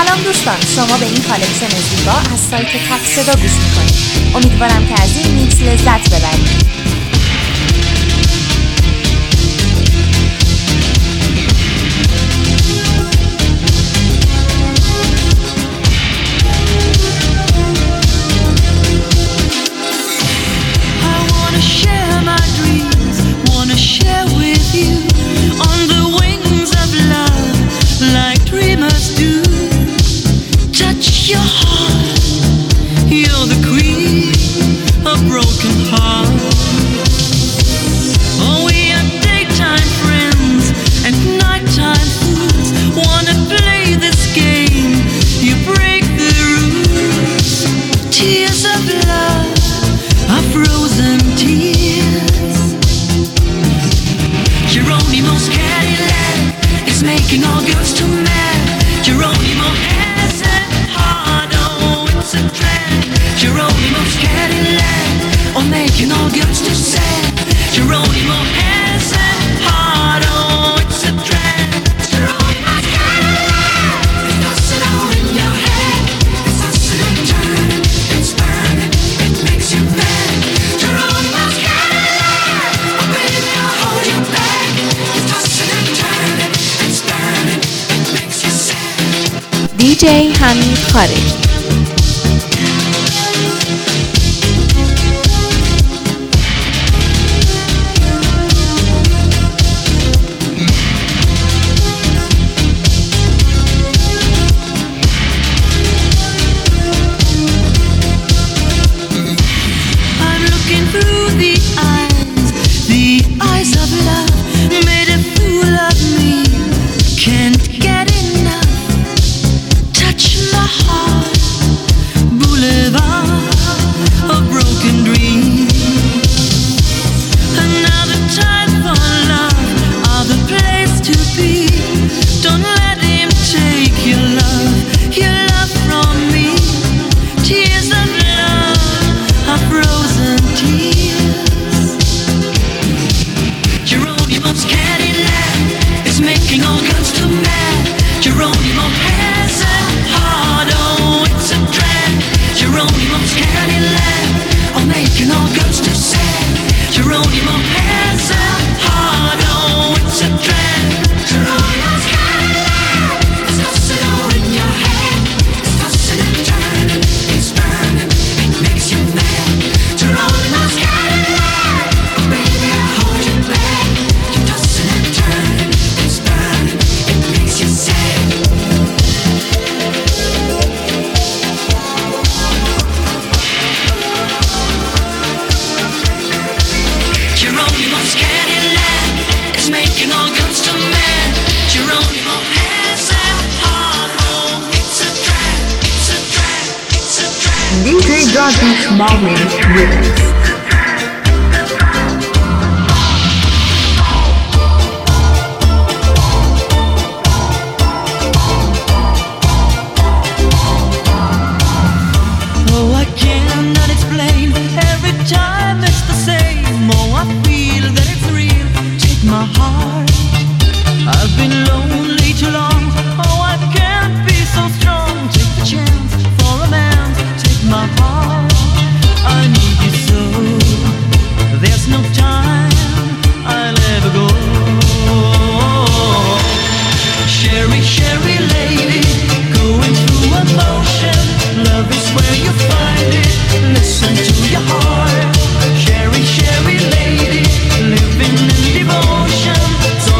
سلام دوستان، شما به این کالکشن زیبا از سایت تک صدا گوش میکنید. امیدوارم که از این میکس لذت ببرید. Share with you on the wings of love, like dreamers do. Touch your heart, you're the queen of broken hearts. Oh, we are daytime friends and nighttime fools. Wanna play this game? You break the rules. Tears of love are frozen tears. Geronimo's Cadillac is making all girls too mad. Geronimo has a heart, oh, it's a drag. Geronimo's Cadillac, oh, making all girls too sad. Geronimo has a heart, oh, it's a drag. Geronimo's Cadillac, it does it all in your head. It's tossing and turning, it's burning, it makes you mad. Geronimo's Cadillac, oh, baby, I'll hold you back. DJ حمید خارجی. I'm looking through the eyes of love, made a fool of me, can't get enough. Touch my heart, boulevard of broken dreams. Another time for love, other place to be. Don't let him take your love from me. Tears of love are frozen tears. Geronimo's Cadillac is making all girls too mad. Geronimo has a heart, oh, it's a drag. Geronimo's Cadillac, oh, making all girls too sad. Geronimo has a heart, oh, it's a drag. Geronimo's Cadillac, it's tossing all in your head. It's tossing and turning, it's burning, it makes you mad. Geronimo's Cadillac, oh, baby, I'll hold you back. You're tossing and turning, it's burning, it makes you sad. Geronimo's Cadillac is making all girls too mad. Geronimo has a heart, oh, it's a drag, it's a drag, it's a drag. DJ Johnson Smallman Remix. Oh, I cannot explain. Every time it's the same. Oh, I feel that it's real. Take my heart. I've been lonely too long. Oh, I can't be so strong. Take the chance for a man. Take my heart. I need you so. There's no time I'll ever go. Sherry, Sherry lady, going through emotion. Love is where you find it. Listen to your heart. Sherry, Sherry lady, living in devotion. So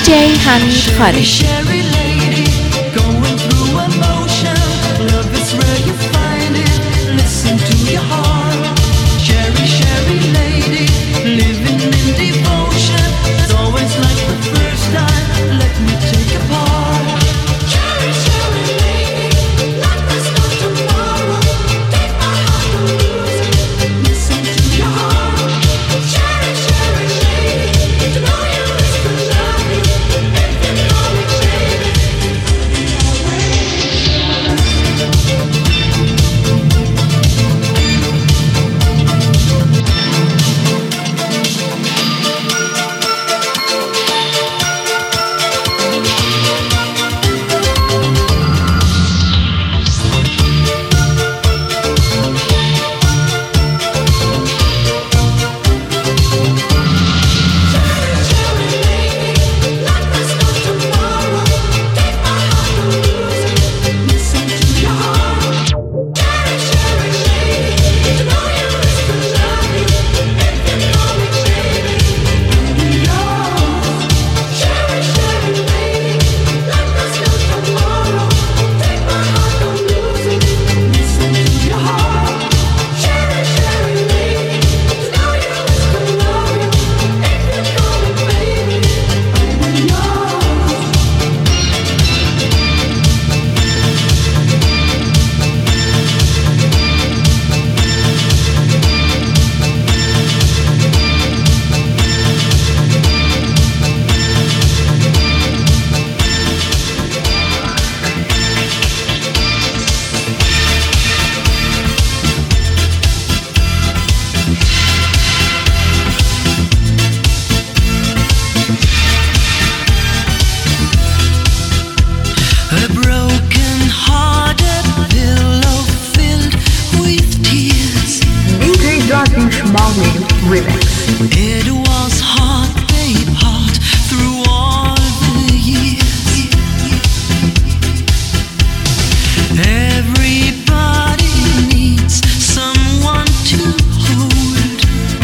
DJ Hamid Khalid. Sherry lady, going through emotion. Love is where you find it. Listen to your heart. Sherry lady, living in devotion. It's always like the first time. Let me take a part. Sherry lady, like there's no tomorrow. Take my heart and lose it. Listen to your heart. Sherry lady, to know you is to love you. If you know me, baby. It was hot, babe, hot through all the years. Everybody needs someone to hold.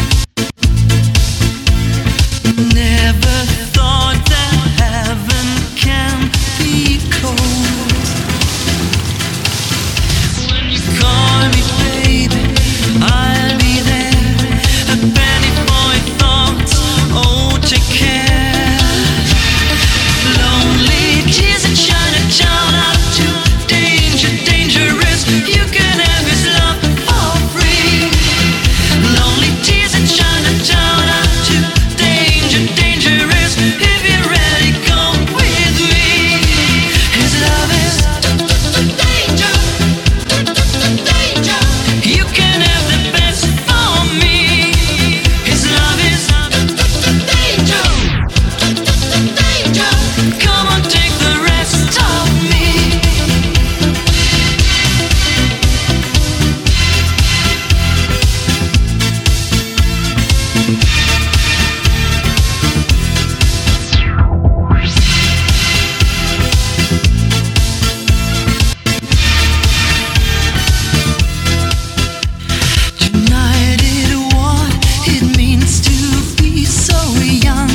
Never thought that heaven can be cold. When you call me baby, I'll be there. A penny for your thoughts, oh, take care. Lonely tears and Chinatown out to danger, dangerous. You can have his love for free. Lonely tears and Chinatown out to danger, dangerous. If you're ready, go with me. His love is danger, danger. You can have the best for me. His love is danger, danger. Come on, take the rest of me. United, what it means to be so young.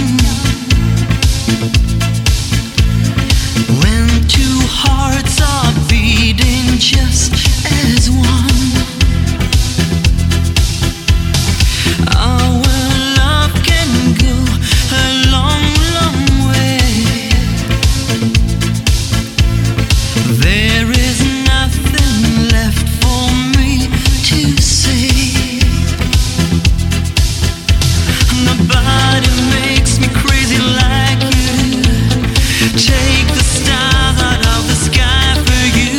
When two hearts are beating just as one. Our love can go a long, long way. There is nothing left for me to say. Nobody makes me crazy like you do. Take the stars out of the sky for you.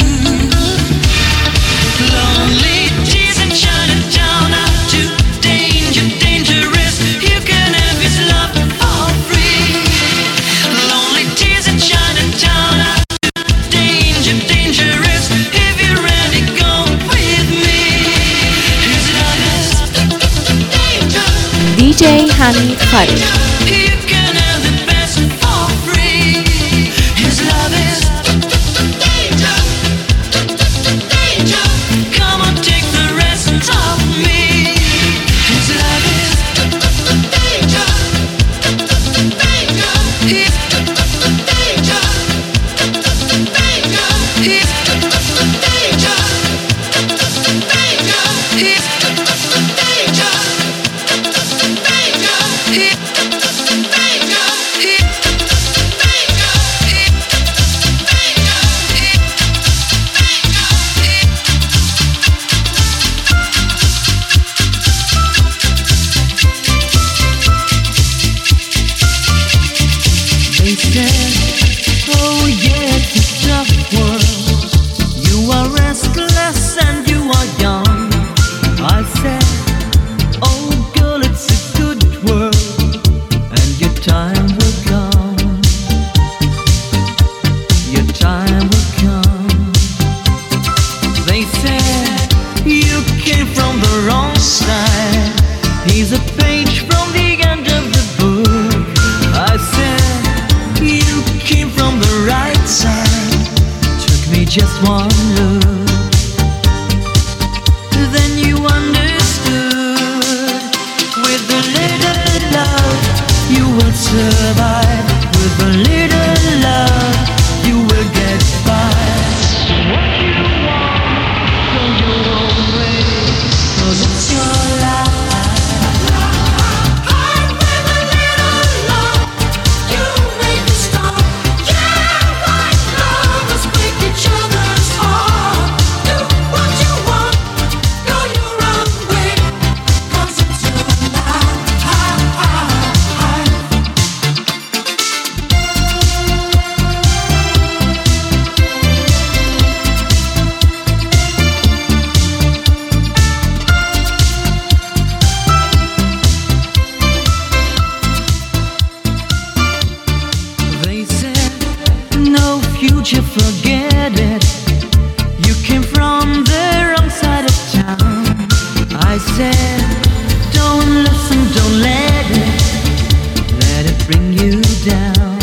Lonely tears and Chinatown out to danger, dangerous. You can have his love for free. Lonely tears and Chinatown out to danger, dangerous. If you're ready, go with me. His love is danger. DJ Hamid Khalid. You can have the best for free. His love is danger, danger. Come on, take the rest of me. His love is danger, danger. one look, then you understood. With a little love, you will survive. With a little love, you will get by. What you want, go your own way, 'cause it's your life. You forget it. You came from the wrong side of town. I said, don't listen, don't let it bring you down,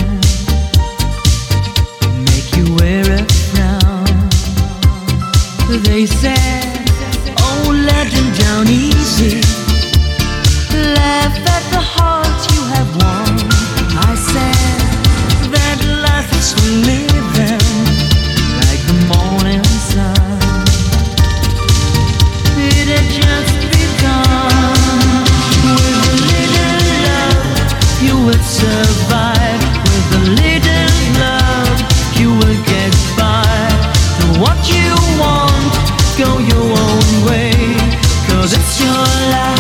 make you wear a frown. They said, oh, let them down easy, laugh at the heart you have won. I said, that life is for living, like the morning sun. It had just begun. With a little love, you will survive. With a little love, you will get by. Do what you want, go your own way, 'cause it's your life.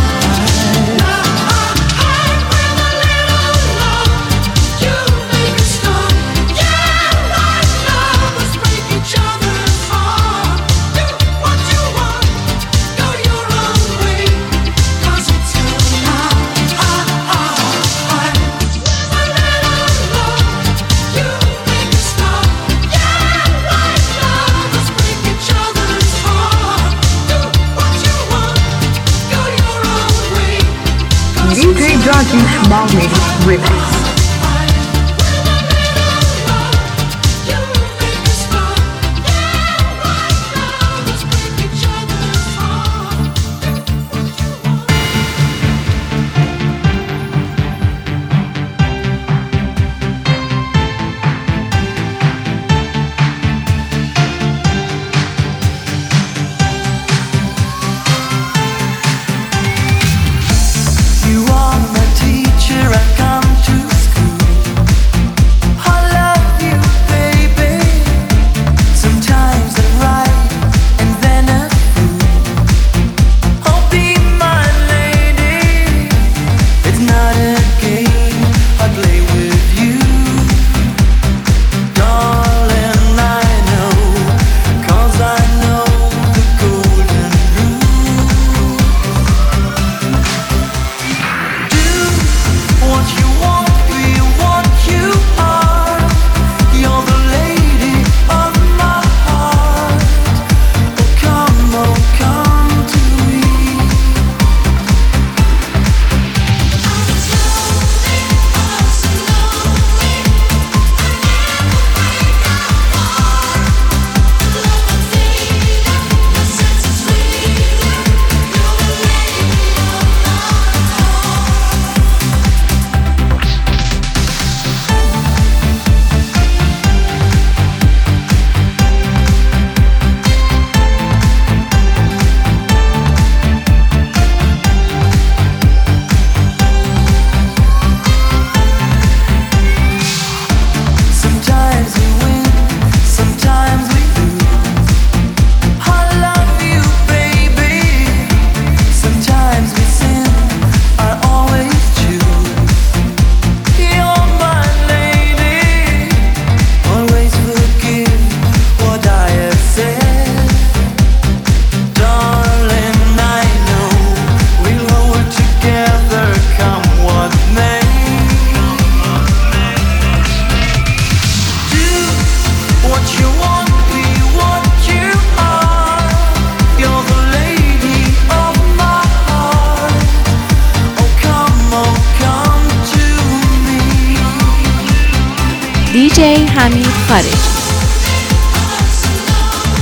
DJ George Malmedy Remix. DJ حمید خارجی.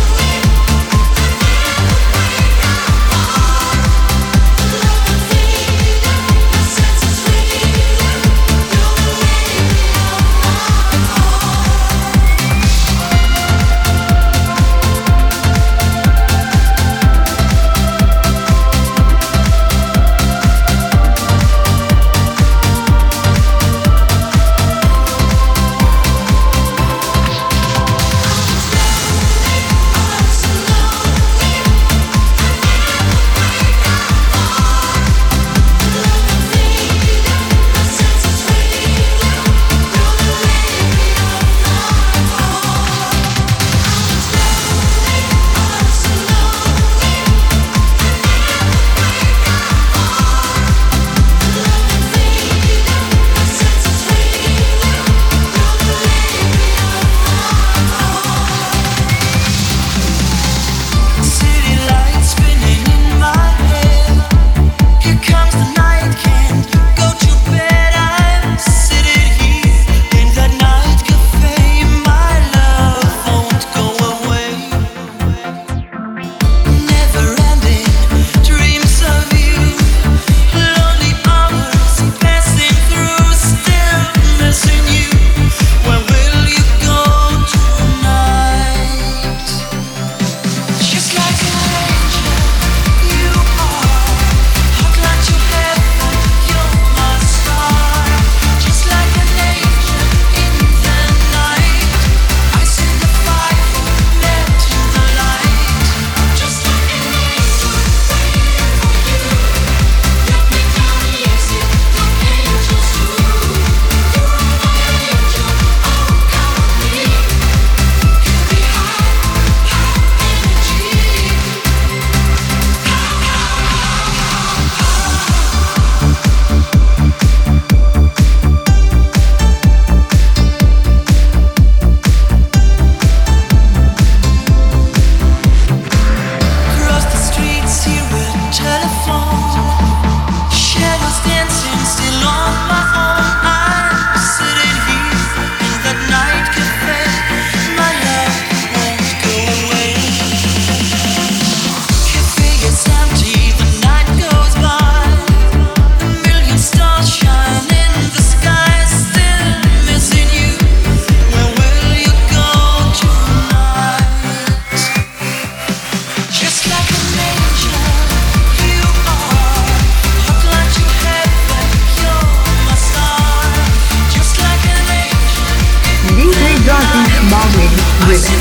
Rhythm.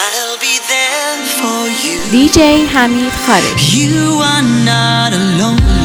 DJ حمید خارج. You are not alone.